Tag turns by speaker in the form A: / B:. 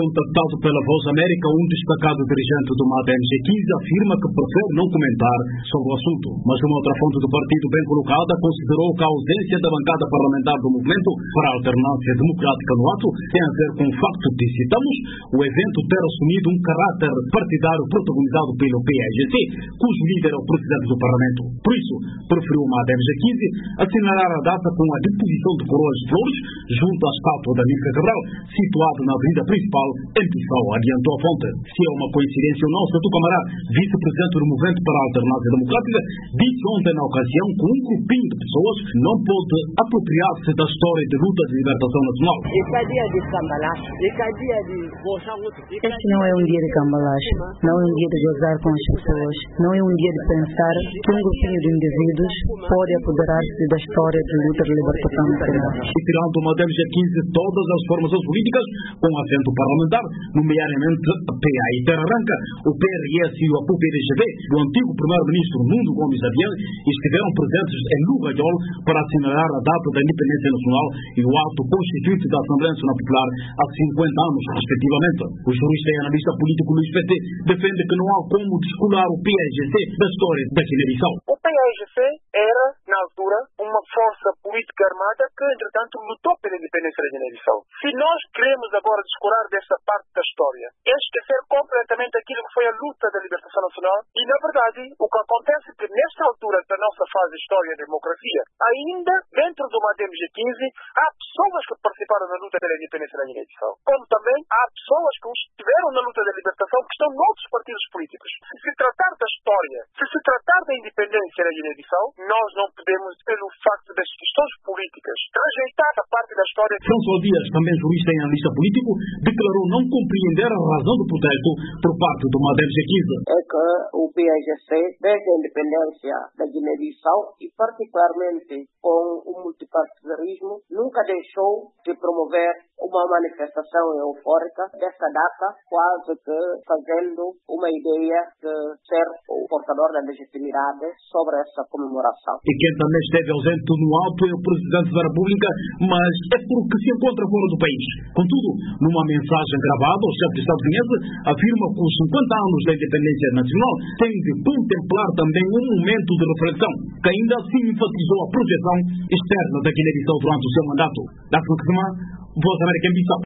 A: Contactado pela Voz América, um destacado dirigente do MAD MG15 afirma que prefere não comentar sobre o assunto, mas uma outra fonte do partido bem colocada considerou que a ausência da bancada parlamentar do Movimento para a Alternância Democrática no ato tem a ver com o facto de, citamos, o evento ter assumido um caráter partidário protagonizado pelo PAIGC, cujo líder é o presidente do Parlamento. Por isso, preferiu o MAD MG15 assinalar a data com a deposição de coroas de flores junto à estátua da Mírica Cabral, situada na avenida principal em Bissau, adiantou a fonte. Se é uma coincidência ou não, Satu Camará, vice-presidente do Movimento para a Alternância Democrática, disse ontem na ocasião que um grupinho de pessoas não pode apropriar-se da história de luta de libertação nacional.
B: Este não é um dia de cambalache, não é um dia de gozar com as pessoas, não é um dia de pensar que um grupinho de indivíduos pode apoderar-se da história de luta de libertação nacional.
A: E tirando o MAD MG15 todas as formações políticas com assento parlamentar, nomeadamente PA e Terra Branca, o PRS e o APU-PDGB do antigo primeiro-ministro Nuno Gomes Avião estiveram presentes em Lugaiol para assinalar a data da independência nacional e o ato constituinte da Assembleia Nacional Popular há 50 anos, respectivamente. O jurista e analista político Luís PT defende que não há como descolar o PAIGC da história da Guiné-Bissau.
C: O PAIGC era, na altura, uma força política armada que, entretanto, lutou pela independência da Guiné-Bissau. Se nós queremos agora descurar dessa parte da história, é esquecer completamente aquilo que foi a luta da libertação nacional e, na verdade, o que acontece é que, nesta altura da nossa fase de história e democracia, ainda, dentro do MAD MG15, há pessoas que participaram na luta pela independência da Guiné-Bissau, como também há pessoas que estiveram na luta da libertação que estão noutros partidos políticos. Se se tratar da história, se se tratar da independência da Guiné-Bissau, nós não podemos, pelo facto das questões políticas, rejeitar a parte da história.
A: François Dias, também jurista e analista político, declarou não compreender a razão do protesto por parte do MAD MG15.
D: É que o PAIGC, desde a independência da Guiné-Bissau e particularmente com o multipartidarismo, nunca deixou de promover uma manifestação eufórica dessa data, quase que fazendo uma ideia de ser o portador da legitimidade sobre essa comemoração.
A: E quem também esteve ausente no ato é o Presidente da República, mas é porque se encontra fora do país. Contudo, numa mensagem gravada, o chefe de Estado guinense afirma que os 50 anos da independência nacional têm de contemplar também um momento de reflexão, que ainda assim enfatizou a projeção externa da Guiné-Bissau durante o seu mandato. Da Voz América em Bissau.